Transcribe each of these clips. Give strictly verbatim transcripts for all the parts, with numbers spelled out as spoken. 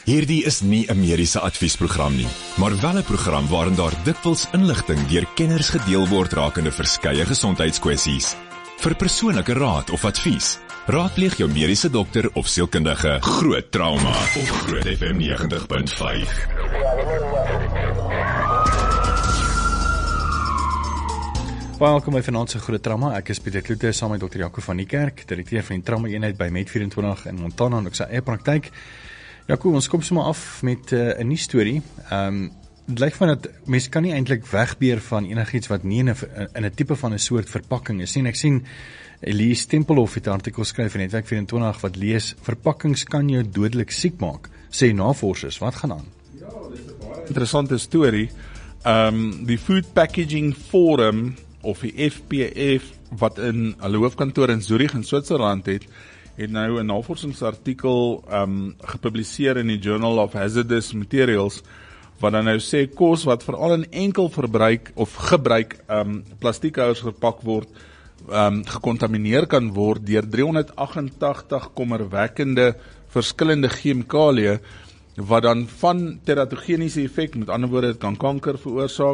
Hierdie is nie 'n mediese adviesprogram nie, maar wel 'n program waarin daar dikwels inligting deur kenners gedeel word rakende verskeie gesondheidskwessies. Vir persoonlike raad of advies, raadpleeg jou mediese dokter of sielkundige. Groot Trauma op Groot F M negentig punt vyf. Welkom by vanaand se Groot Trauma. Ek is Pieter Kloete saam met dokter Jaco van die Kerk, direkteur van die trauma eenheid by Med vyf twee in Montana en ook sy eie praktyk. Jaco, ons kom sommer af met 'n uh, nuwe storie. Ehm um, dit lyk van dat mense kan nie eintlik wegbeer van enigiets wat nie in 'n in 'n tipe van 'n soort verpakking is nie. Ek sien Elise Tempelhof het 'n artikel skryf in Netwerk vyf wat lees: verpakkings kan jou dodelik siek maak, sê navorsers. Wat gaan aan? Ja, dit is 'n baie interessante storie. Ehm um, die Food Packaging Forum of die F P F wat in hulle hoofkantoor in Zurich in Switserland het, het nou 'n navorsingsartikel um, gepubliseer in die Journal of Hazardous Materials, wat dan nou sê kos wat veral in enkel verbruik of gebruik um, plastiekhouers verpak word, um, gekontamineer kan word deur driehonderdagentagtig kommerwekkende verskillende chemikalieë, wat dan van teratogeniese effek, met ander woorde, dit kan kanker veroorsaak,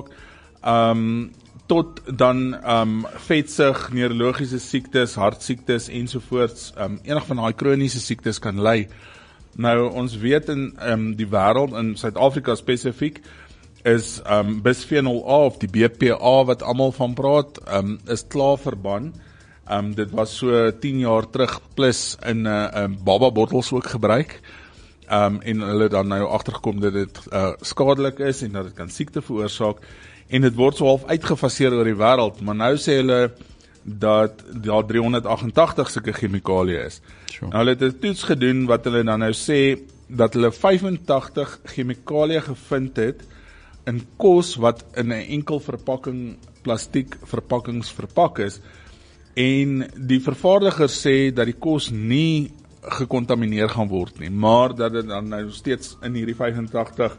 um, tot dan um, vetsig, neurologiese siektes, hartsiektes ensovoorts, um, enig van daai kroniese siektes kan lei. Nou, ons weet in um, die wêreld, in Suid-Afrika spesifiek, is um, bisphenol A of die B P A wat almal van praat, um, is klaar verban. Um, dit was so tien jaar terug plus in uh, um, baba bottels ook gebruik. Um, en hulle dan nou agtergekom dat dit uh, skadelik is en dat dit kan siekte veroorsaak. En dit word so half uitgefaseer oor die wêreld, maar nou sê hulle dat daar driehonderdagentagtig sulke chemikalieë is. Sure. Nou hulle het 'n toets gedoen wat hulle dan nou sê dat hulle vyfentagtig chemikalieë gevind het in kos wat in 'n enkel verpakking, plastiek verpakkings verpak is. En die vervaardiger sê dat die kos nie gekontamineer gaan word nie, maar dat dit dan nou steeds in hierdie vyfentagtig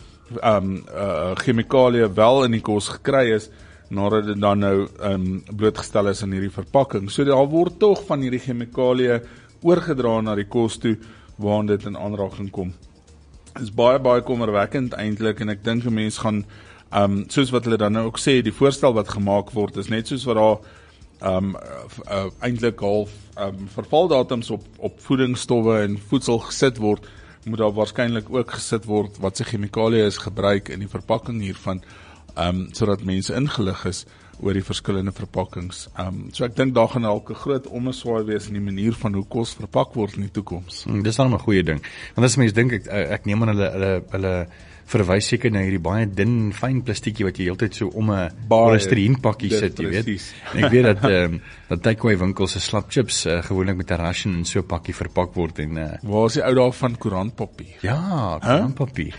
Um, uh, chemikalieë wel in die kos gekry is, nadat dit dan nou um, blootgestel is in hierdie verpakking. So daar word tog van hierdie chemikalieë oorgedra na die kos toe, waar dit in aanraking kom. Dit is baie, baie kommerwekkend eintlik, en ek dink 'n mens gaan, um, soos wat hulle dan nou ook sê, die voorstel wat gemaak word, is net soos wat daar um, uh, uh, eintlik half um, vervaldatums op, op voedingsstowwe en voedsel gesit word, moet daar waarskynlik ook gesit word wat se chemikalieë is gebruik in die verpakking hiervan, um, sodat mense ingelig is oor die verskillende verpakkings. Um, so ek dink daar gaan dalk 'n groot ommeswaai wees in die manier van hoe kos verpak word in die toekoms. Hmm, dis dan 'n goeie ding. Want as mense dink, ek, ek neem aan hulle hulle hulle verwys seker na hierdie baie dun, fyn plastiekie wat jy heeltyd so om 'n polystyreenpakkie sit, jy weet. En ek weet dat um, dat takeaway winkels se slap chips uh, gewoonlik met 'n ration in so 'n pakkie verpak word en uh, waar is die ou daar van koerantpapier? Ja, koerantpapier.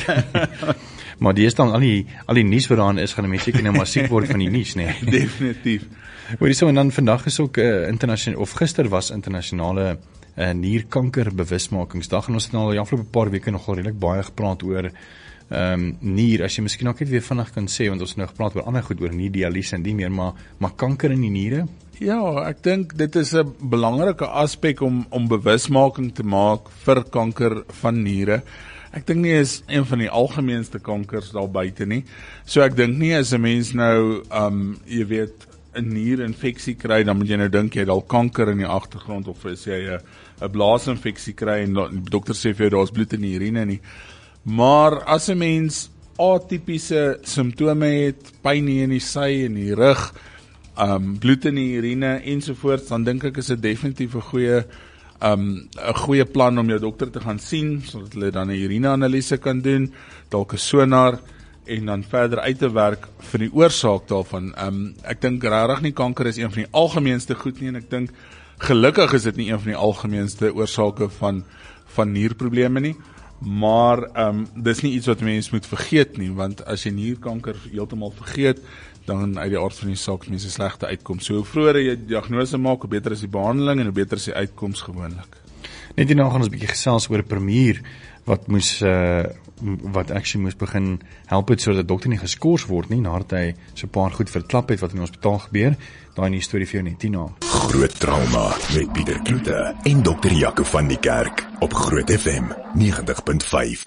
Maar die is dan al die al die nuus wat daarin is, gaan mense seker nou maar siek word van die nuus, nee. Definitief. Hoor jy so, en dan vandag is ook uh, internasionaal of gister was internasionale uh, nierkanker bewusmakingsdag, en ons het nou al die afgelope paar weke nogal redelik baie gepraat oor um, nier, as jy miskien ook net weer vinnig kan sê, want ons het nou gepraat oor ander goed, oor nie dialyse en die meer, maar, maar kanker in die niere? Ja, ek dink dit is 'n belangrike aspek om, om bewusmaking te maak vir kanker van niere. Ek dink nie is een van die algemeenste kankers daar buite nie. So ek dink nie as 'n mens nou, um, jy weet, 'n nierinfeksie kry, dan moet jy nou dink jy het al kanker in die agtergrond, of as jy 'n 'n blaasinfeksie kry en die dokter sê vir jou daar's bloed in die urine nie. Maar as 'n mens atipiese simptome het, pyn in die sy en die rug, um, bloed in die urine ensovoorts, dan dink ek is dit definitief 'n goeie um, 'n goeie plan om jou dokter te gaan sien, sodat hulle dan 'n urineanalise kan doen, dalk 'n sonar, en dan verder uit te werk vir die oorsaak daarvan. Um, ek dink regtig nie kanker is een van die algemeenste goed nie, en ek dink gelukkig is dit nie een van die algemeenste oorsake van, van nierprobleme nie, maar um, dis nie iets wat mens moet vergeet nie, want as jy nierkanker heeltemal vergeet, dan uit die aard van die saak mense slegte uitkoms. So hoe vroeër jy diagnose maak, hoe beter is die behandeling en hoe beter is die uitkoms gewoonlik. Net hierna gaan ons 'n bietjie gesels oor 'n premier wat moes uh, wat actually moes begin help het sodat die dokter nie geskort word nie, nadat hy so 'n paar goed verklap het wat in die hospitaal gebeur. Daai nie storie vir jou net hierna. Groot trauma met Pieter Kloete en dokter Jaco van die Kerk op Groot F M negentig punt vyf.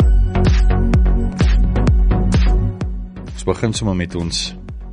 Ons begin sommer met ons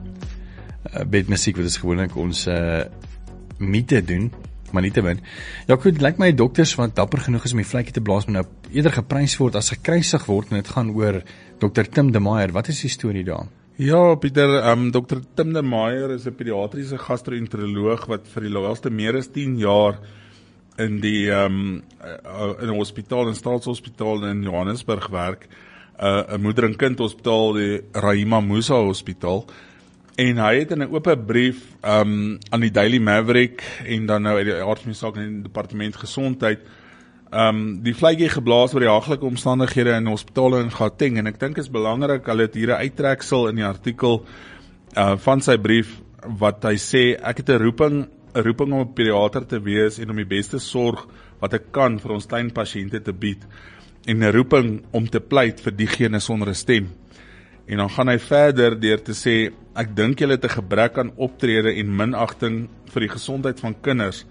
uh, bedmusiek, wat is gewoonlik ons uh, mite doen, maar nie te min. Ja, goed, lyk my dokters wat dapper genoeg is om die vletjie te blaas, maar nou eerder geprys word as gekruisig word, en dit gaan oor dokter Tim de Meyer. Wat is die storie daar? Ja, Pieter, um, dokter Tim de Meyer is 'n pediatriese gastroenteroloog wat vir die laaste meer as tien jaar in die um, in 'n hospitaal, 'n staatshospitaal in Johannesburg werk, 'n uh, moeder en kind hospitaal, die Rahima Musa Hospitaal. En hy het in 'n oop brief um, aan die Daily Maverick en dan nou uit die aard van die saak in die departement gesondheid um, die vletjie geblaas oor die haglike omstandighede in hospitale in Gauteng, en ek dink is belangrik, hulle het hier 'n uittreksel in die artikel uh, van sy brief wat hy sê, ek het 'n roeping 'n roeping om 'n pediater te wees en om die beste sorg wat ek kan vir ons klein pasiënte te bied, en 'n roeping om te pleit vir diegene sonder 'n stem. En dan gaan hy verder deur te sê, ek dink julle het 'n gebrek aan optrede en minagting vir die gesondheid van kinders.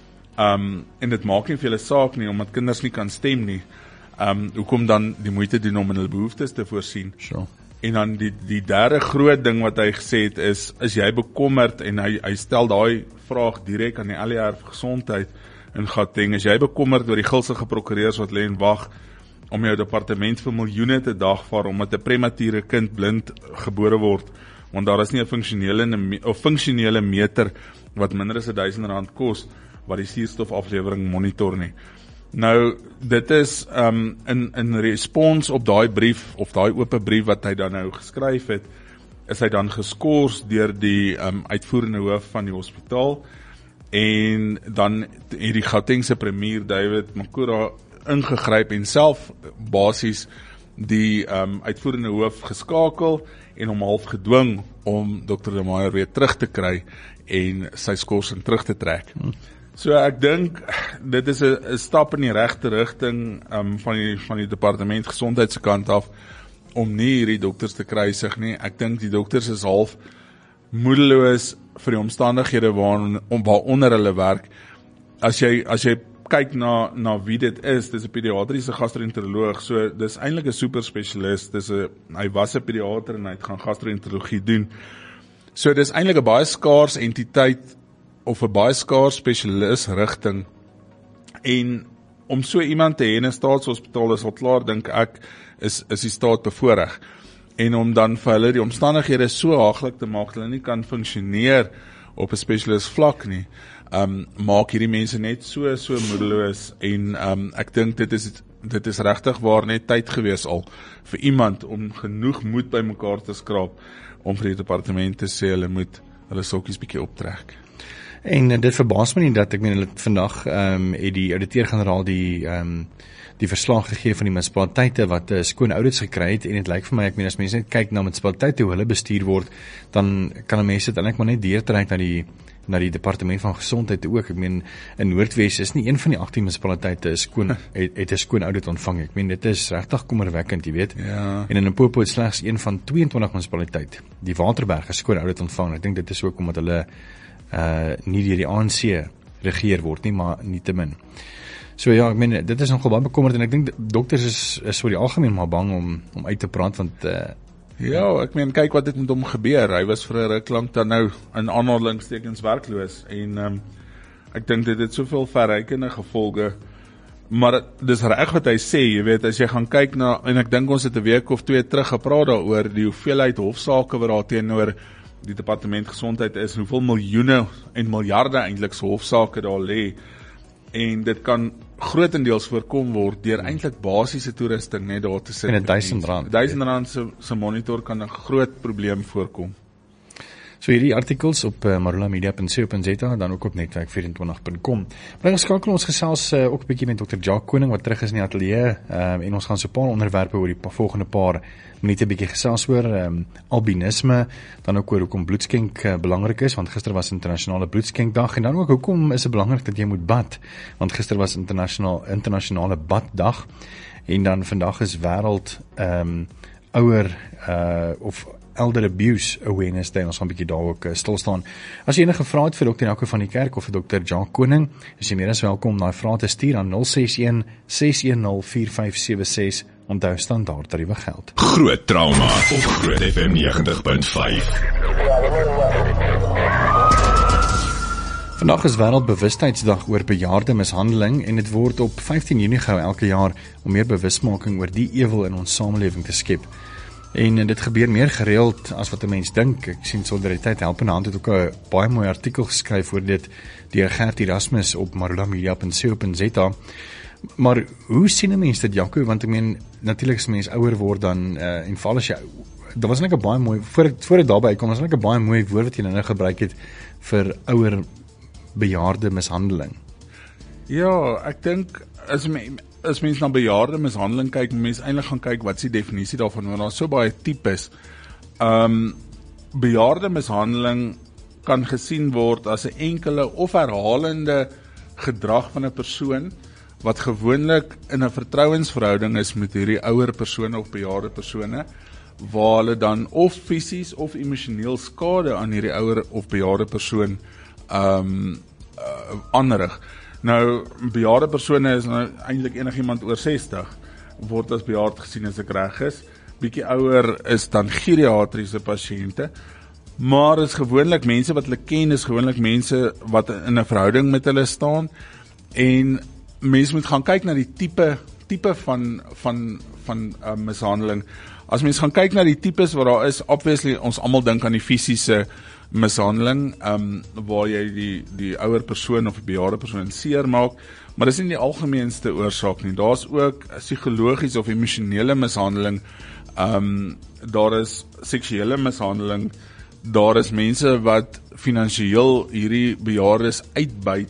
Um, en dit maak nie vir julle saak nie, omdat kinders nie kan stem nie. Um, hoekom dan die moeite doen om in hulle behoeftes te voorsien? Sure. En dan die, die derde groot ding wat hy gesê het is, is jy bekommerd, en hy, hy stel daai vraag direk aan die L E R vir gesondheid in Gauteng, is jy bekommerd oor die gulsige prokureurs wat lê en wag om jou departement vir miljoene te dagvaar omdat 'n premature kind blind gebore word, want daar is nie 'n funksionele of funksionele meter wat minder as duisend rand kos wat die suurstofaflewering monitor nie. Nou, dit is um, in, in respons op daai brief, of daai oop brief wat hy dan nou geskryf het, is hy dan geskort deur die um, uitvoerende hoof van die hospitaal, en dan het die Gautengse premier David Makhura ingegryp en self basies die um, uitvoerende hoof geskakel en hom half gedwing om dokter de Meyer weer terug te kry en sy skorsing terug te trek. Hmm. So ek dink dit is 'n stap in die regte rigting um, van die van die departement gesondheid se kant af om nie hierdie dokters te kruisig nie. Ek dink die dokters is half moedeloos vir die omstandighede waarin waaronder hulle werk. As jy as jy kyk na na wie dit is, dis 'n pediatriese gastroenteroloog, so dis eintlik 'n super spesialist. Dis 'n hy was 'n pediater en hy het gaan gastroenterologie doen. So dis eintlik 'n baie skaars entiteit of 'n baie skaars spesialis rigting. En om so iemand te hê in 'n staatshospitaal is al klaar, dink ek, is is die staat bevoordeel. En om dan vir hulle die omstandighede so haaglik te maak dat hulle nie kan funksioneer op 'n spesialis vlak nie, um, maak hierdie mense net so so moedeloos, en um, ek dink dit is dit is regtig waar net tyd gewees al vir iemand om genoeg moed bymekaar te skraap om vir die departement te sê hulle moet hulle sokkies bietjie optrek. En uh, dit verbaas my nie dat ek meen hulle vandag um, het die ouditeur-generaal die um, die verslag gegee van die munisipaliteite wat uh, skoon audits gekry het, en dit lyk vir my, ek meen as mense net kyk na munisipaliteite hoe hulle bestuur word, dan kan mense dit eintlik maar net deurtrek na die na die departement van gesondheid ook. Ek meen in Noordwes is nie een van die agttien munisipaliteite skoon het, het 'n skoon audit ontvang. Ek meen dit is regtig kommerwekkend, jy weet. Ja. En in Limpopo het slegs een van tweeëntwintig munisipaliteite die Waterberg 'n skoon audit ontvang. Ek dink dit is ook omdat hulle uh nie deur die A N C regeer word nie, maar nietemin. So ja, ek meen dit is nogal baie bekommerd, en ek dink dokters is is vir die algemeen maar bang om om uit te praat, want uh Ja, ek meen, kyk wat het met hom gebeur. Hy was vir 'n ruk lank dan nou in aanhalingstekens werkloos, en um, ek dink dit het soveel verrykende gevolge. Maar dis reg wat hy sê, jy weet, as jy gaan kyk na, en ek dink ons het 'n week of twee terug gepraat daaroor die hoeveelheid hofsaake wat daar teenoor die departement gesondheid is, hoeveel miljoene en miljarde eintlik se hofsaake daar lê. En dit kan grootendeels voorkom word deur eintlik basiese toerusting net daar te sit. En 'n duisend rand. duisend rand se se monitor kan 'n groot probleem voorkom. So hierdie artikels op uh, marula media punt co punt za, dan ook op netwerk vyf twee nul punt com. Maar ons skakel ons gesels uh, ook 'n bietjie met dokter Jacques Koning wat terug is in die ateljee, um, en ons gaan so 'n paar onderwerpe oor die pa, volgende paar minute bietjie gesels oor um, albinisme, dan ook oor hoekom bloedskenk uh, belangrik is, want gister was internasionale bloedskenkdag, en dan ook hoekom is dit belangrik dat jy moet bad, want gister was internasionaal internasionale baddag. En dan vandag is wêreld ehm um, ouer uh, of Elder Abuse Awareness Day, ons gaan 'n bietjie daar ook uh, stil staan. As jy enige vrae het vir dokter Jaco van die Kerk of vir dokter John Koning, is jy meer as welkom om daai vrae te stuur aan nul ses een, ses een nul, vier vyf sewe ses. Onthou standaard tariewe geld. Groot Trauma op Groot F M negentig punt vyf. Vandag is Wêreldbewustheidsdag oor bejaarde mishandeling en dit word op vyftien Junie gehou elke jaar om meer bewusmaking oor die ewel in ons samelewing te skep. En dit gebeur meer gereeld as wat 'n mens dink. Ek sien Solidariteit Help in Hand het ook 'n baie mooi artikel geskryf oor dit deur Gert Erasmus op marulamedia punt co punt za. Maar hoe sien 'n mens dit, Jaco? Want ek meen, natuurlik as mens ouer word dan uh, en veral as jy, daar was net 'n baie mooi voor ek voor ek daarby kom, was net 'n baie mooi woord wat jy nou gebruik het vir ouer bejaarde mishandeling. Ja, ek dink as mens as mens na bejaarde mishandeling kyk, mens eintlik gaan kyk wat is die definisie daarvan, want daar is so baie tipes. Um bejaarde mishandeling kan gesien word as 'n enkele of herhalende gedrag van 'n persoon wat gewoonlik in 'n vertrouensverhouding is met hierdie ouer persone of bejaarde persone, waar hulle dan of fisies of emosioneel skade aan hierdie ouer of bejaarde persoon um uh, aanrig. Nou, bejaarde persone is nou eintlik enigiemand oor sestig, word as bejaard gesien as ek reg is. Bietjie ouer is dan geriatriese pasiënte, maar is gewoonlik mense wat hulle ken, is gewoonlik mense wat in 'n verhouding met hulle staan, en mense moet gaan kyk na die tipe tipe van van van uh, mishandeling. As mens gaan kyk na die tipes wat daar is, obviously ons almal dink aan die fisiese mishandeling, um, waar jy die, die ouer persoon of die bejaarde persoon seer maak, maar dis nie die algemeenste oorsaak nie. Daar is ook psigologiese of emosionele mishandeling, um, daar is seksuele mishandeling, daar is mense wat finansiëel hierdie bejaardes uitbuit,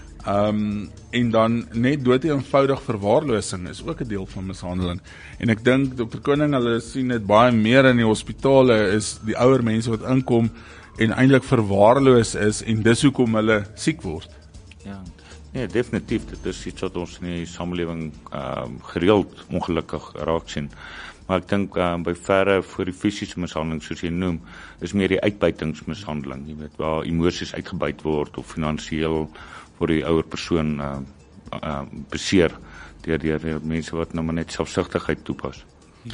um, en dan net dood eenvoudig verwaarlosing is ook 'n deel van mishandeling. En ek dink dokter Koning, hulle sien dit baie meer in die hospitale, is die ouer mense wat inkom en eintlik verwaarloos is, en dis hoekom hulle siek word. Ja, nee, definitief, dit is iets wat ons in die samelewing uh, gereeld ongelukkig raak sien. Maar ek dink uh, by verre voor die fisiese mishandeling, soos jy noem, is meer die uitbuitingsmishandeling, jy weet, waar emosies uitgebuit word, of finansiëel vir die ouer persoon uh, uh, beseer, deur die mense wat nou maar net selfsugtigheid toepas.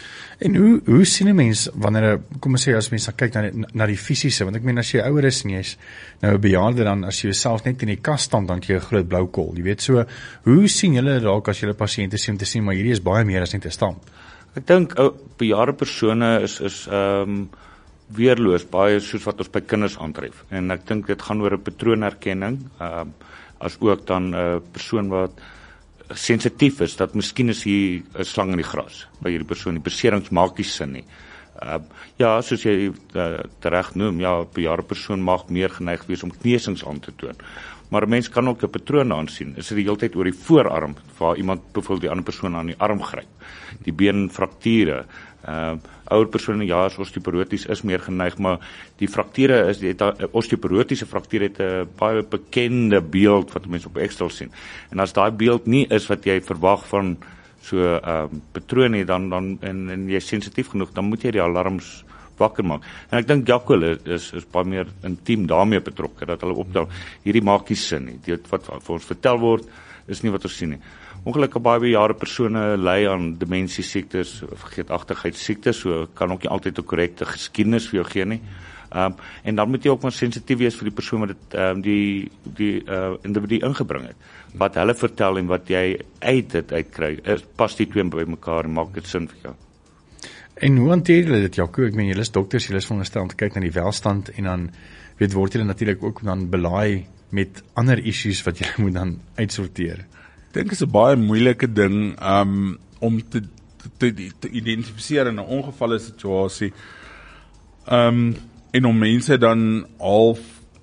En hoe hoe sien 'n mens wanneer, kom ons sê, as mens kyk na die, na die fisiese, want ek meen as jy ouer is en jy's nou 'n bejaarde, dan as jy jouself net in die kas staan, dan jy 'n groot blou kol, jy weet, so hoe sien julle dalk as julle pasiënte sien om te sien maar hierdie is baie meer as net 'n stamp? Ek dink ou bejaarde persone is is ehm um, weerloos, baie soos wat ons by kinders aantref, en ek dink dit gaan oor 'n patroonherkenning, ehm um, as ook dan 'n uh, persoon wat sensitief is, dat miskien is hier 'n slang in die gras by hierdie persoon, die beserings maak nie sin nie. Uh, ja, soos jy uh, terecht noem, ja, 'n bejaarde persoon mag meer geneig wees om kneusings aan te toon. Maar 'n mens kan ook 'n patroon aansien. Is dit die hele tyd oor die voorarm, waar iemand byvoorbeeld die ander persoon aan die arm gryp, die beenfrakture. Uh, ouer persone, ja, as osteoporoties is meer geneig, maar die frakture is, die osteoporotiese frakture het 'n baie bekende beeld wat mense op Excel sien. En as daai beeld nie is wat jy verwag van so 'n uh, patroon nie, dan dan en, en jy is sensitief genoeg, dan moet jy die alarms wakker maak. En ek dink Jaco is is baie meer intiem daarmee betrokke, dat hulle optel, hierdie maak nie sin nie. Dit wat vir ons vertel word, is nie wat ons sien nie. Ongelukkig baie bejaarde persone ly aan demensie siektes, vergeetachtigheidssiektes, so kan ook nie altyd 'n korrekte geskiedenis vir jou gee nie. Um, en dan moet jy ook maar sensitief wees vir die persoon wat dit um, die die uh, individu ingebring het. Wat hulle vertel en wat jy uit dit uitkry, is pas die twee by mekaar en maak dit sin vir jou. En hoe hanteer julle dit, Jaco? Ek meen, julle is dokters, julle is veronderstel om te kyk na die welstand, en dan weet word julle natuurlik ook dan belaai met ander issues wat julle moet dan uitsorteer. Ek dink is 'n baie moeilike ding um, om te, te, te identifiseer in 'n ongevalle situasie, um, en om mense dan half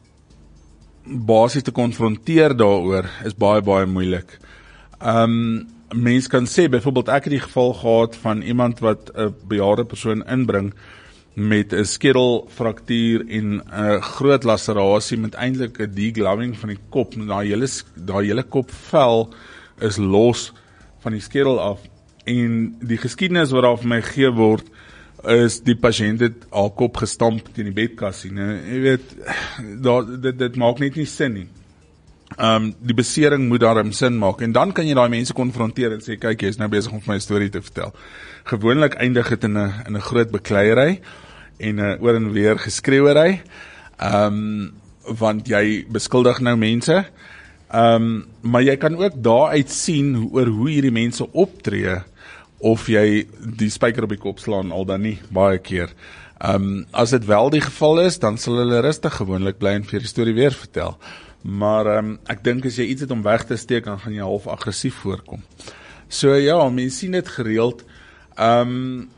basies te konfronteer daaroor, is baie, baie moeilik. Um, mens kan sê, byvoorbeeld ek het die geval gehad van iemand wat 'n bejaarde persoon inbring met 'n skedelfraktuur en 'n groot lacerasie met eintlik 'n degloving van die kop. Daai hele daai hele kopvel is los van die skedel af, en die geskiedenis wat daar vir my gegee word, is die patiënt het haar kop gestamp teen die bedkassie. Nou, jy weet, daar, dit, dit maak net nie sin nie. Um, die besering moet daarom sin maak, en dan kan jy daai mense konfronteer en sê, kyk, jy is nou besig om vir my storie te vertel. Gewoonlik eindig het in 'n in 'n groot bekleierery en 'n oor en weer geskreeuery, um, want jy beskuldig nou mense, um, maar jy kan ook daaruit sien oor hoe hierdie mense optree, of jy die spyker op die kop slaan, al dan nie, baie keer. Um, as dit wel die geval is, dan sal hulle rustig gewoonlik bly en vir die storie weer vertel. Maar um, ek dink as jy iets het om weg te steek, dan gaan jy half aggressief voorkom. So ja, mense sien dit gereeld. Um,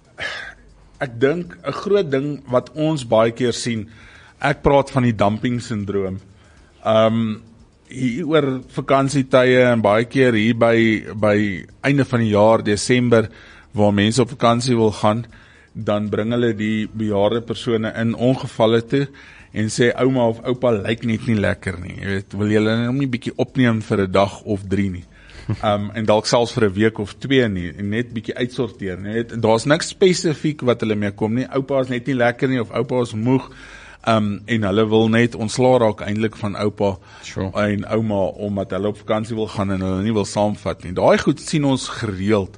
ek dink, 'n groot ding wat ons baie keer sien, ek praat van die dumping syndroom. Um, hier oor vakansietye en baie keer hier by, by einde van die jaar, Desember, waar mense op vakansie wil gaan, dan bring hulle die bejaarde persone in ongevalle toe, en sê, ouma of oupa lyk net nie lekker nie, jy weet, wil julle hom nie bietjie opneem vir 'n dag of drie nie, um, en dalk selfs vir 'n week of twee nie, en net bietjie uitsorteer, jy weet, daar's niks spesifiek wat hulle mee kom nie, oupa is net nie lekker nie, of oupa is moeg, um, en hulle wil net ontslaa raak eintlik van oupa sure. en ouma, omdat hulle op vakansie wil gaan, en hulle nie wil saamvat nie, daai goed sien ons gereeld,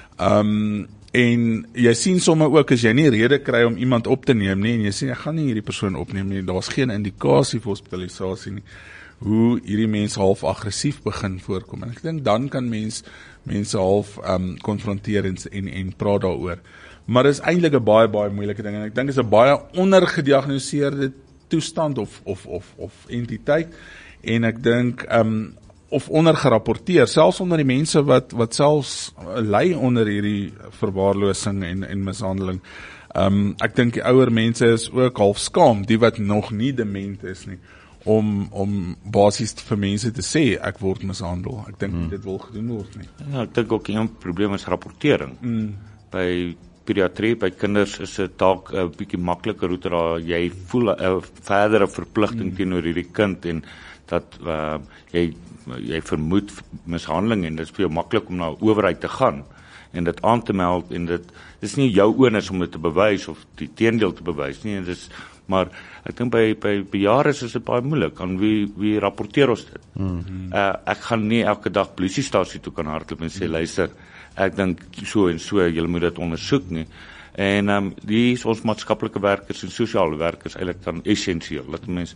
um, en jy sien somme ook, as jy nie rede kry om iemand op te neem nie, en jy sê, ek gaan nie hierdie persoon opneem nie, daar is geen indikasie vir hospitalisasie nie, hoe hierdie mense half aggressief begin voorkom, en ek dink, dan kan mens, mense half um, konfronteer en, en, en praat daaroor, maar dit is eintlik 'n baie, baie moeilike ding, en ek dink, dit is 'n baie ondergediagnoseerde toestand, of, of, of, of entiteit, en ek dink, um, of ondergerapporteer, selfs onder die mense wat, wat selfs ly onder hierdie verwaarlosing en, en mishandeling. Um, ek dink die ouer mense is ook half skaam, die wat nog nie dement is nie, om, om basies vir mense te sê, ek word mishandel. Ek dink hmm. dit wil gedoen word nie. Ja, ek dink ook een probleem is rapportering. Hmm. By pediatrie, by kinders is dit dalk 'n bietjie makliker, hoe daar jy voel 'n verdere verpligting hmm. teenoor hierdie kind, en dat uh, jy jy vermoed mishandeling, en dit is vir jou maklik om na die owerheid te gaan en dit aan te meld, en dit is nie jou onus om dit te bewys of die teendeel te bewys nie, en dit is, maar ek dink by by bejaardes is dit baie moeilik, aan wie wie rapporteer ons dit? Mm-hmm. uh, ek gaan nie elke dag polisiestasie toe kan hardloop en sê, luister, ek dink so en so, julle moet dit ondersoek nie, en um, die is ons maatskaplike werkers en sosiale werkers eintlik dan essensieel, dat mense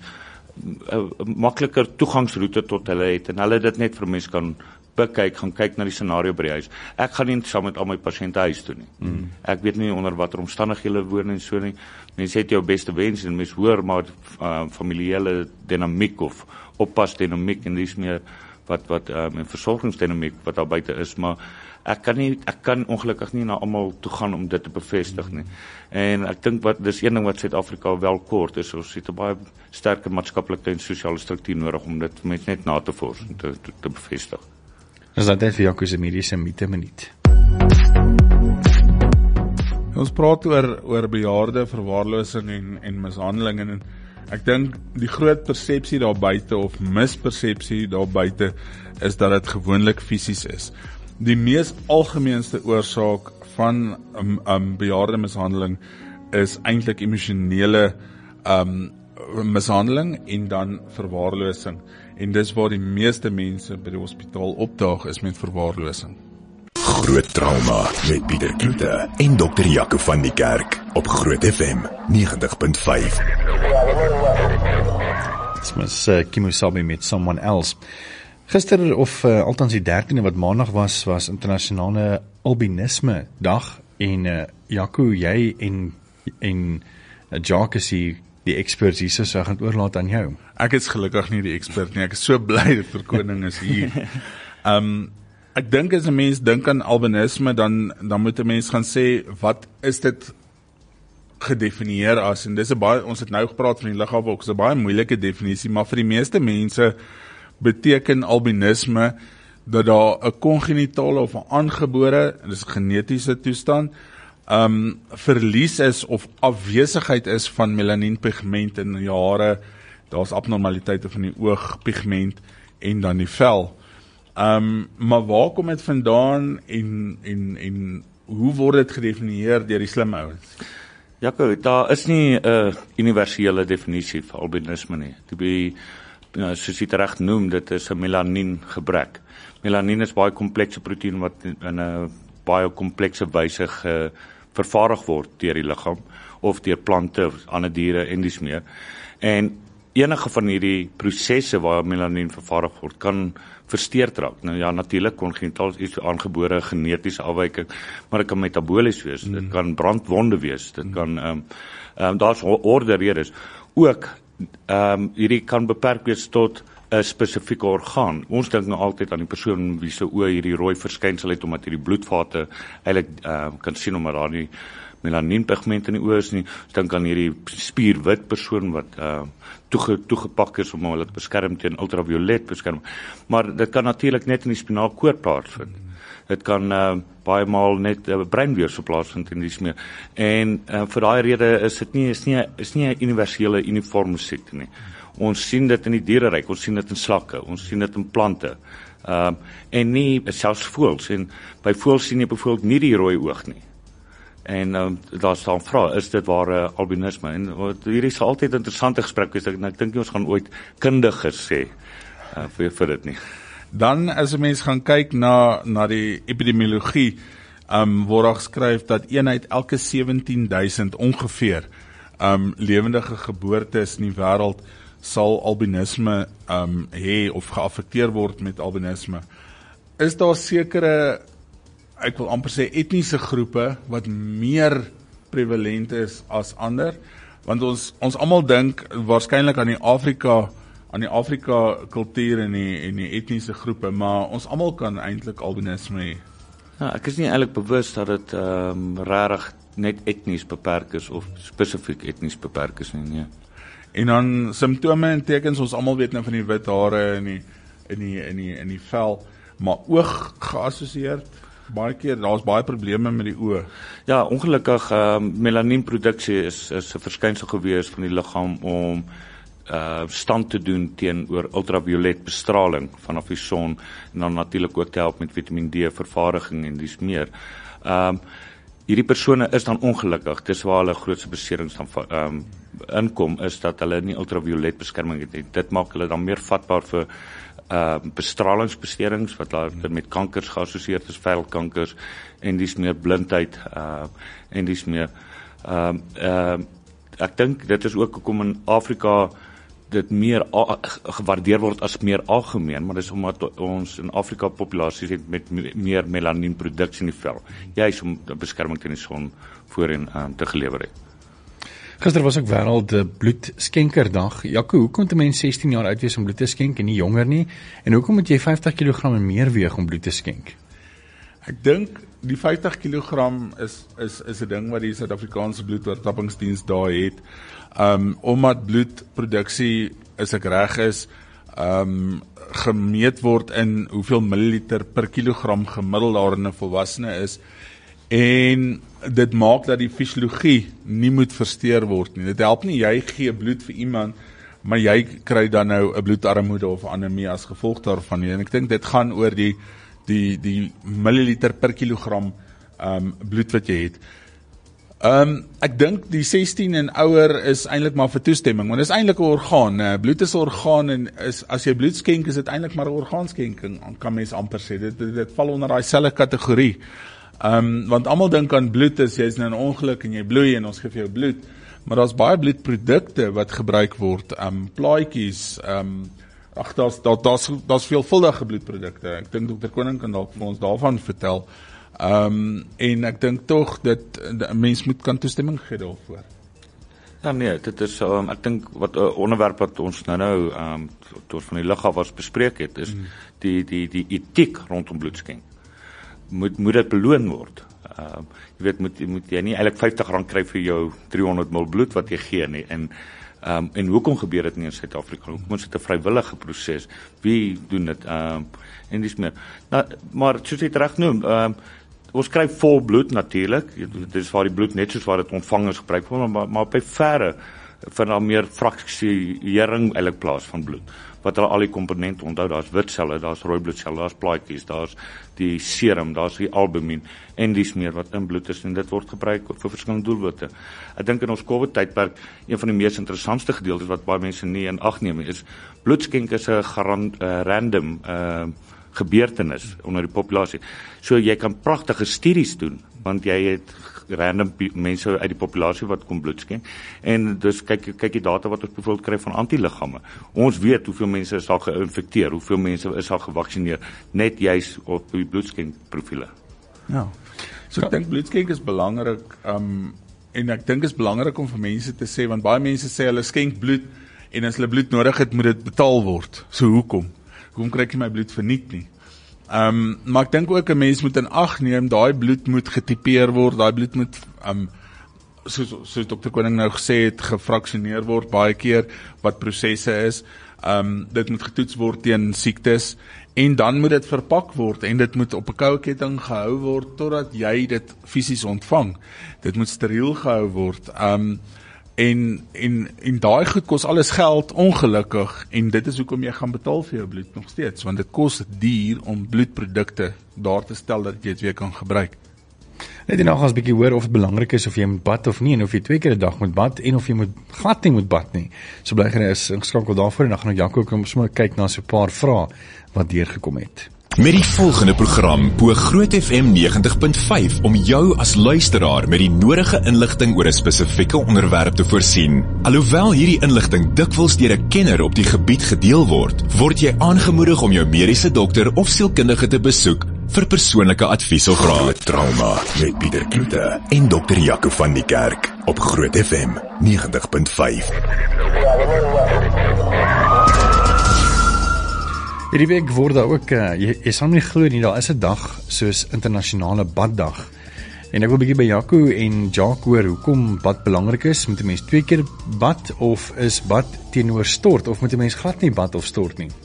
'n makliker toegangsroete tot hulle het, en hulle dit net vir mense kan bekyk, gaan kyk na die scenario by die huis. Ek gaan nie saam met al my pasiënte huis toe nie. Mm. Ek weet nie onder watter omstandighede hulle woon en so nie. Mense het jou beste wens, en mense hoor maar uh, familiale dinamiek of oppas dinamiek, en dis meer wat wat um, en versorgingsdinamiek wat daar buite is, maar ek kan nie ek kan ongelukkig nie na almal toe gaan om dit te bevestig nie. En ek dink wat dis een ding wat Suid-Afrika wel kort is, ons het 'n baie sterker maatskaplike en sosiale struktuur nodig om dit mense net na te vors en te, te, te bevestig. Is dat net vir Jaco se mediese mite minuut? Ons praat oor oor bejaarde verwaarlosing en en mishandeling, en ek dink die groot persepsie daar buite of mispersepsie daar buite is dat dit gewoonlik fisies is. Die mees algemeenste oorsaak van um, um, bejaarde mishandeling is eintlik emosionele um, mishandeling en dan verwaarlosing. En dis waar die meeste mense by die hospitaal opdaag, is met verwaarlosing. Groot trauma met Pieter Kloete en dokter Jaco van die Kerk op Groot F M negentig punt vyf. Dit was uh, Kimo Sabi met Someone Else. Gister, of uh, althans die dertiende wat maandag was, was internasionale albinisme dag, en uh, Jaco, jy en en uh, Jacques is die, die experts hier, so ek gaan oorlaat aan jou. Ek is gelukkig nie die expert nie, ek is so bly dat verkoning is hier. um, ek dink as 'n mens dink aan albinisme, dan, dan moet 'n mens gaan sê, wat is dit gedefinieer as, en dis 'n baie, ons het nou gepraat van die liggaamwolk, dis 'n baie moeilike definisie, maar vir die meeste mense beteken albinisme dat daar 'n kongenitale of 'n aangebore, dis 'n genetiese toestand, um, verlies is of afwesigheid is van melanienpigment in die hare, daar's abnormaliteite van die oogpigment en dan die vel. Um, maar waar kom dit vandaan en, en, en hoe word dit gedefinieer deur die slim ouens? Jaco, daar is nie 'n uh, universele definisie vir albinisme nie. Dit be uh, soos jy reg noem, dit is 'n melanien gebrek. Melanien is baie komplekse proteïen wat in 'n baie komplekse wyse ge, vervaardig word deur die liggaam of deur plante, ander diere en dis meer. En enige van hierdie prosesse waar melanien vervaardig word, kan versteurd raak. Nou ja, natuurlik kongenitaal is iets aangebore genetiese afwyking, maar dit kan metabolies wees, mm. dit kan brandwonde wees, dit mm. kan ehm um, um, daar's orde redes. Ook ehm um, hierdie kan beperk wees tot 'n spesifieke orgaan. Ons dink nou altyd aan die persoon wie se oë hierdie rooi verskynsel het omdat hierdie bloedvate eintlik ehm uh, kan sien omdat daar nie melanienpigment in die oë is nie. Ons dink aan hierdie spierwit persoon wat uh, toege, toegepak is om hulle te beskerm teen ultraviolet beskerm. Maar dit kan natuurlik net in die spinaalkoord plaasvind. Dit kan uh, baie maal net 'n uh, breinweefsel plaasvind en dis meer. En uh, vir daai rede is dit nie is nie is nie 'n universele uniforme siekte nie. Ons sien dit in die diereryk, ons sien dit in slakke, ons sien dit in plante. Uh, en nie selfs voëls. En by voëls sien jy byvoorbeeld nie die rooi oog nie. En um, daar staan vra, is dit waar uh, albinisme? En uh, hierdie is altyd 'n interessante gesprek wees, en ek dink nie ons gaan ooit kundiges sê uh, vir, vir dit nie. Dan as 'n mens gaan kyk na na die epidemiologie, um, word daar geskryf dat een uit elke sewentien duisend ongeveer um, lewendige geboortes in die wêreld sal albinisme um, hê of geaffekteer word met albinisme. Is daar sekere, ek wil amper sê etniese groepe wat meer prevalent is as ander? Want ons ons almal dink waarskynlik aan die Afrika aan die Afrika kultuur en die en die etniese groepe, maar ons almal kan eintlik albinisme hê. Ja, ek is nie eintlik bewus dat dit ehm um, regtig net etnies beperk is of spesifiek etnies beperk is nie. Nee. En dan simptome en tekens, ons almal weet nou van die wit hare en die in die in die in die vel, maar oog geassosieer baie keer, daar's baie probleme met die oë. Ja, ongelukkig uh, melanienproduksie is is 'n verskynsel gewees van die liggaam om uh, stand te doen teenoor ultraviolet bestraling vanaf die son en dan natuurlik ook te help met Vitamiin D vervaardiging en dis meer. Um, hierdie persone is dan ongelukkig, dis waar hulle grootste beserings dan um, inkom, is dat hulle nie ultraviolet beskerming het. Dit maak hulle dan meer vatbaar vir Uh, bestralingsbeserings wat daar met kankers geassosieer is, velkankers en dis meer blindheid uh, en dis meer uh, uh, ek dink dit is ook hoekom in Afrika dit meer gewaardeer word as meer algemeen, maar dis omdat ons in Afrika populasies het met meer melanienproduksie in die vel, juis om beskerming teen die son voorheen uh, te gelewer het. Gister was ook wêreld bloedskenkerdag. Jaco, hoe kon 'n mens sestien jaar oud wees om bloed te skenk en nie jonger nie? En hoekom moet jy vyftig kilogram en meer weeg om bloed te skenk? Ek dink die vyftig kilogram is is is 'n ding wat die Suid-Afrikaanse bloedoortappingsdiens daar het. Um omdat bloedproduksie, as ek reg is, um gemeet word in hoeveel milliliter per kilogram gemiddeld daar in 'n volwassene is. En dit maak dat die fisiologie nie moet versteur word nie. Dit help nie jy gee bloed vir iemand, maar jy kry dan nou 'n bloedarmoede of anemie as gevolg daarvan nie. En ek dink dit gaan oor die die die milliliter per kilogram um, bloed wat jy het. Um, ek dink die sestien en ouer is eintlik maar vir toestemming, want dit is eintlik 'n orgaan. Uh, bloed is 'n orgaan en is, as jy bloed skenk, is dit eintlik maar 'n orgaanskenking, kan mens amper sê. Dit, dit, dit val onder daai selfe kategorie. Um, want almal dink aan bloed as jy's nou 'n ongeluk en jy bloei en ons gee vir jou bloed, maar daar's baie bloedprodukte wat gebruik word, um, plaatjies, um, ag daar's daar, daar's daar's veelvuldige bloedprodukte. Ek dink dokter Koning kan dalk vir ons daarvan vertel. Um, en ek dink tog dat 'n mens moet kan toestemming gee daarvoor. Ja nee, dit is um, ek dink wat 'n uh, onderwerp wat ons nou nou um, tot van die lig af was bespreek het, is mm. die die die etiek rondom bloedskenk. moet moet dit beloon word. Uh, jy weet moet moet jy nie eintlik vyftig rand kry vir jou driehonderd ml bloed wat jy gee nie. En um, en hoekom gebeur dit nie in Suid-Afrika? Hoekom is dit 'n vrywillige proses? Wie doen dit? Um, en dis meer. Nou, maar soos jy reg noem, um, ons kry vol bloed natuurlik. Dit is waar die bloed net soos waar dit ontvang is gebruik word, maar maar by verre van daar meer fraksiering eintlik plaas van bloed wat hulle al die komponente onthou, daar's wit selle, daar's rooi bloedselle, daar's plaatjies, daar's die serum, daar's die albumin en die smeer wat in bloed is en dit word gebruik vir verskillende doelwitte. Ek dink in ons COVID tydperk een van die mees interessantste gedeeltes wat baie mense nie in ag neem is bloedskenk is 'n garant, uh, random uh, gebeurtenis onder die populasie. So jy kan pragtige studies doen want jy het random mense uit die populasie wat kom bloed skenk en dus kyk kyk die data wat ons byvoorbeeld kry van antiliggame. Ons weet hoeveel mense is al geïnfekteer, hoeveel mense is al gevaksineer net juis op die bloedskenkprofiele. Ja. So ek dink bloedskenk is belangrik um, en ek dink is belangrik om vir mense te sê want baie mense sê hulle skenk bloed en as hulle bloed nodig het moet dit betaal word. So hoekom? Hoekom kry ek nie my bloed verniet nie? Um, maar ek dink ook 'n mens moet in ag neem, daai bloed moet getipeer word, daai bloed moet um, soos, soos dokter Koning nou gesê het, gefraksioneer word baie keer, wat prosesse is, um, dit moet getoets word teen siektes, en dan moet dit verpak word, en dit moet op 'n koue ketting gehou word, totdat jy dit fisies ontvang. Dit moet steriel gehou word, um, En, en, en daai goed kos alles geld, ongelukkig, en dit is hoekom jy gaan betaal vir jou bloed nog steeds, want dit kos duur om bloedprodukte daar te stel dat jy dit weer kan gebruik. Net hierna gaan ons 'n bietjie hoor of dit belangrik is of jy moet bad of nie, en of jy twee keer 'n dag moet bad, en of jy moet glad nie moet bad nie. So bly gerus is ingeskakel daarvoor, en dan gaan ons Jaco kom sommer kyk na so 'n paar vrae wat deurgekom het. Met die volgende program bo Groot F M negentig punt vyf om jou as luisteraar met die nodige inligting oor 'n spesifieke onderwerp te voorsien. Alhoewel hierdie inligting dikwels deur 'n kenner op die gebied gedeel word, word jy aangemoedig om jou mediese dokter of sielkundige te besoek vir persoonlike advies of raad. Trauma met Pieter Kloete en dokter Jaco van die Kerk op Groot F M negentig punt vyf. Hierdie week word daar ook, uh, jy, jy sal nie glo nie, daar is 'n dag soos internasionale baddag. En ek wil bietjie by Jaco en Jacques hoor, hoekom bad belangrik is, moet 'n mens twee keer bad, of is bad teenoor stort, of moet 'n mens glad nie bad of stort nie?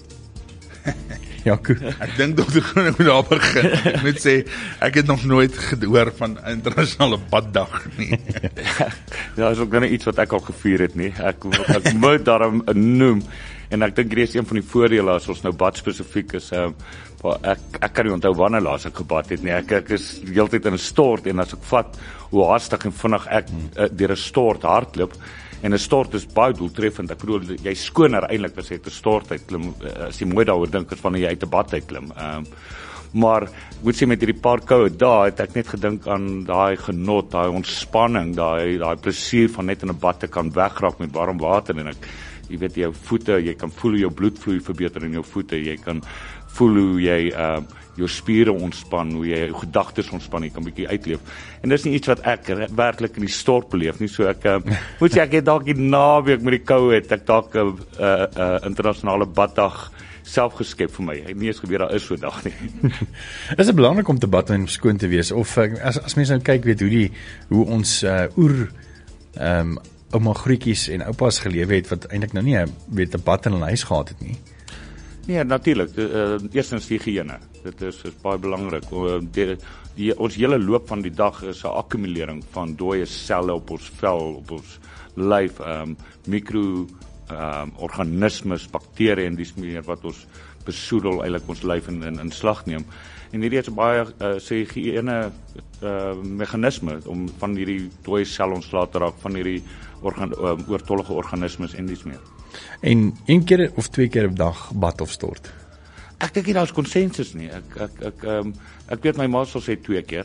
Jaco. Ek dink dokter Koning moet daar begin. Ek moet sê, ek het nog nooit gehoor van internasionale baddag nie. Ja, is ook nou iets wat ek al gevier het nie. Ek, ek moet daarom noem. En ek dink hier is een van die voordele as ons nou bad spesifiek is, um, ek, ek kan nie onthou wanneer laas ek gebad het nie, ek, ek is die hele tyd in 'n stort, en as ek vat hoe haastig en vinnig ek uh, deur 'n stort hardloop, en 'n stort is baie doeltreffend, ek bedoel, jy skoner eintlik as jy uit 'n stort uitklim, as jy mooi daaroor dink, as wanneer jy uit 'n bad uitklim, um, maar ek moet sê met hierdie paar koue dae het ek net gedink aan daai genot, daai ontspanning, daai daai plesier van net in 'n bad te kan wegraak met warm water, en ek jy weet jou voete, jy kan voel hoe jou bloedvloei verbeter in jou voete, jy kan voel hoe jy uh, jou spiere ontspan, hoe jy jou gedagtes ontspan, jy kan bietjie uitleef. En dis nie iets wat ek werklik in die stort beleef nie, so ek uh, moet sê ek het dalk die naweek met die koue het ek dalk 'n uh, uh, internasionale baddag self geskep vir my. Ek nie eens gebeur daar is so 'n dag nie. Is dit belangrik om te bad en skoon te wees, of as as mense nou kyk weet hoe die hoe ons uh, oer ehm um, ouma groetjies en oupas gelewe het, wat eintlik nou nie weet 'n bad in hulle huis gehad het nie. Nee, natuurlik. Uh, eerstens die higiëne. Dit is, is baie belangrik. Uh, die, die, ons hele loop van die dag is 'n akkumulering van dooie selle op ons vel, op ons lyf, um, mikro um, organismes, bakterieë en dis meer wat ons besoedel eintlik ons lyf in, in, in slag neem. En hierdie is 'n baie uh, sê higiëne uh, meganisme om van hierdie dooie sel ontslae te raak, van hierdie organ, uh, oortollige organismes en dis meer. En een keer of twee keer 'n dag bad of stort? Ek dink nie daar's konsensus nie. Ek ek ek ehm um, ek weet my ma sal sê twee keer.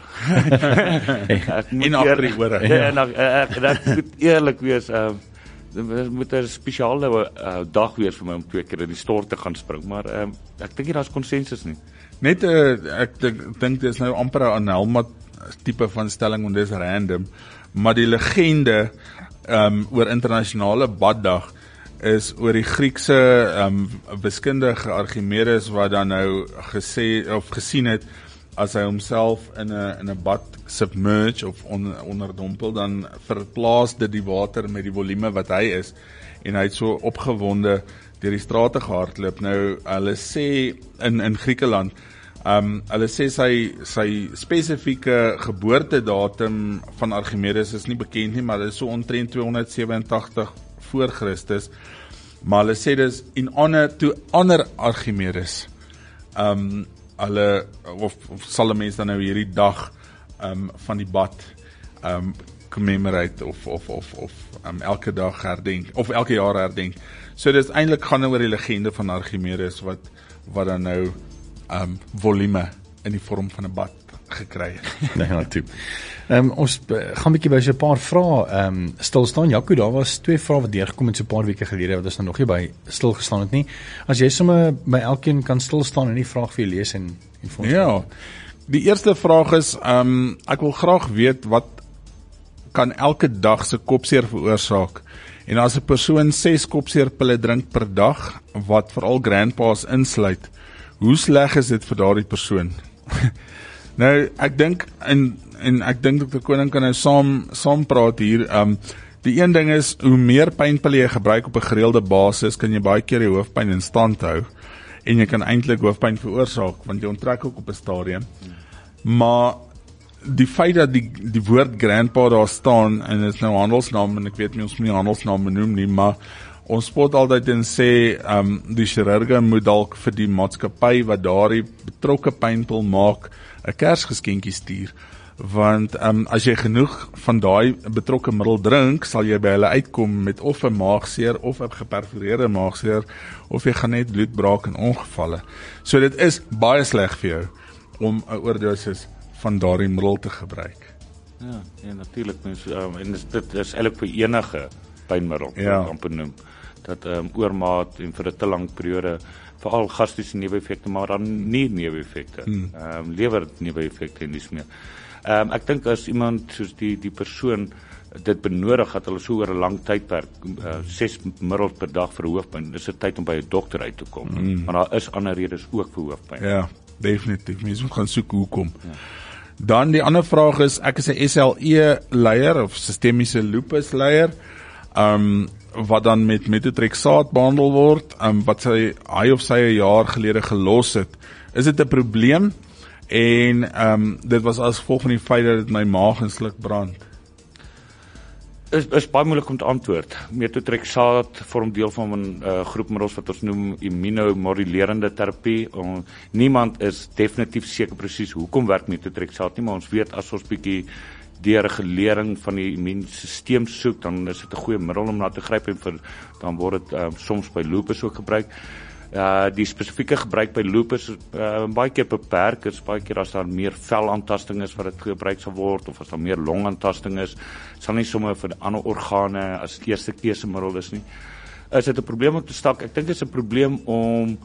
ek moet en agter die ore. Ja, en ek ek moet eerlik wees, ehm um, moet 'n spesiale uh, dag wees vir my om twee keer in die stort te gaan spring, maar ehm um, ek dink nie daar's konsensus nie. Net uh, ek dink dit is nou amper 'n Anelma tipe van stelling, want dit is random, maar die legende um, oor internasionale baddag is oor die Griekse um, wiskundige Archimedes wat dan nou gesê of gesien het as hy homself in 'n in 'n bad submerge of on, onderdompel, dan verplaas dit die water met die volume wat hy is, en hy het so opgewonde deur die strate gehardloop. Nou hulle sê in in Griekeland, um, hulle sê sy sy spesifieke geboortedatum van Archimedes is nie bekend nie, maar dit is so omtrent tweehonderdsewenentagtig voor Christus. Maar hulle sê dis in honor to honor Archimedes. Um, hulle, of, of sal 'n mens dan nou hierdie dag um, van die bad um, commemorate of, of, of, of um, elke dag herdenk, of elke jaar herdenk. So dit is eintlik gaan oor die legende van Archimedes, wat, wat dan nou um, volume in die vorm van 'n bad gekry het. Nee, natuurlijk. Um, ons uh, gaan 'n bietjie by so 'n paar vrae um, stil staan. Jaco, daar was twee vrae wat deurgekom het so 'n paar weke gelede wat ons nou nog nie by stil gestaan het nie. As jy sommer by elkeen kan stil staan en die vraag vir jou lees en, en vir ons. Ja. Die eerste vraag is um, ek wil graag weet wat kan elke dag se kopseer veroorsaak. En as 'n persoon ses kopseerpille drink per dag, wat veral grandpas insluit, hoe sleg is dit vir daardie persoon? Nou, ek dink en en ek dink dokter Koning kan nou saam saam praat hier. Um die een ding is, hoe meer pynpille jy gebruik op 'n gereelde basis, kan jy baie keer die hoofpyn in stand hou en jy kan eintlik hoofpyn veroorsaak want jy onttrek ook op 'n stadium. Maar die feit dat die die woord grandpa daar staan en dit is nou handelsnaam en ek weet nie ons moet nie handelsnaam benoem nie, maar ons spot altyd en sê um die chirurge moet dalk vir die maatskappy wat daardie betrokke pynpil maak 'n Kersgeskenkie stuur, want um, as jy genoeg van daai betrokke middel drink, sal jy by hulle uitkom met of 'n maagseer of 'n geperforeerde maagseer of jy gaan net bloedbraak en ongevalle. So dit is baie sleg vir jou om 'n oordosis van daardie middel te gebruik. Ja, ja natuurlik mens um, en dit is eintlik vir enige pynmiddel ja. wat amper noem dat um, oormaat en vir 'n te lang periode veral gastriese neeweffekte, maar dan nie neeweffekte, hmm. um, lewer neeweffekte en dis meer. Um, ek dink as iemand soos die die persoon dit benodig dat hulle so oor 'n lang tydperk uh, ses middels per dag vir hoofpyn, dis 'n tyd om by 'n dokter uit te kom. Hmm. Maar daar is ander redes ook vir hoofpyn. Ja, definitief. Mens moet gaan soek hoekom. Ja. Dan die ander vraag is, ek is 'n S L E leier of sistemiese lupus leier. Um wat dan met metotrexaat behandel word, um, wat sy, hy of sy 'n jaar gelede gelos het. Is dit 'n probleem? En um, dit was as gevolg van die feit dat dit my maag en sluk brand. Is, is baie moeilik om te antwoord. Metotrexaat vorm deel van 'n uh, groep middels wat ons noem immunomodulerende terapie. Um, niemand is definitief seker presies hoekom werk metotrexaat nie, maar ons weet as ons bietjie die regulering van die immuunstelsel soek, dan is dit 'n goeie middel om na te gryp en vir, dan word dit uh, soms by lupus ook gebruik. Uh, die spesifieke gebruik by lupus is uh, baie keer beperk, is baie keer as daar meer velaantasting is wat dit gebruik sal word, of as daar meer longaantasting is, sal nie sommer vir ander organe as eerste keusemiddel is nie. Is dit 'n probleem om te stak? Ek dink dit is 'n probleem om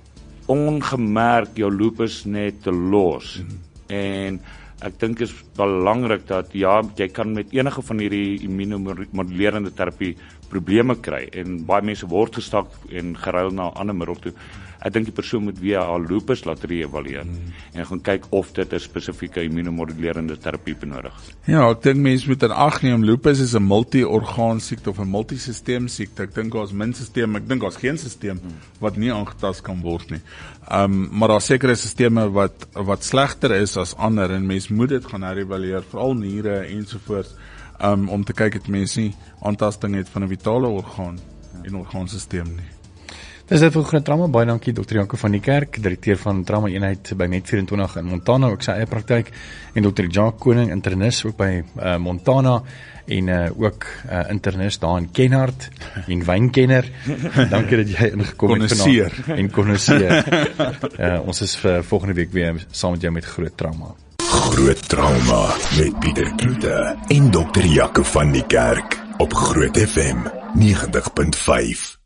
ongemerk jou lupus net te los. Mm-hmm. En ek dink dit is belangrik dat ja, jy kan met enige van hierdie immunomodulerende terapie probleme kry en baie mense word gestak en geruil na 'n ander middel toe. Ek dink die persoon moet weer haar lupus laat re-evalueer hmm. en gaan kyk of dit 'n spesifieke immunomodulerende terapie benodig. Ja, ek dink mense moet in ag neem, lupus is 'n multi-orgaan siekte of 'n multisisteem siekte. Ek dink daar's min stelsels, ek dink daar's geen stelsel hmm. wat nie aangetast kan word nie. Um, maar daar sekere stelsels wat wat slegter is as ander en mense moet dit gaan herevalueer, veral niere ensovoorts, um, om te kyk het mense nie aantasting het van 'n vitale orgaan ja. en orgaanstelsel nie. Dis dit vir groot trauma. Baie dankie dokter Jaco van die Kerk, direkteur van trauma eenheid by Net vyf-en-twintig in Montana, ook sy eie praktyk, en dokter Jacques Koning, internis ook by uh, Montana en uh, ook uh, internis daar in Kenhardt en wynkenner. Dankie dat jy ingekom het vanaand en konneseer. uh, ons is vir volgende week weer saam met jou met groot trauma. Groot trauma met Pieter Kloete en dokter Jaco van die Kerk op Groot F M negentig punt vyf.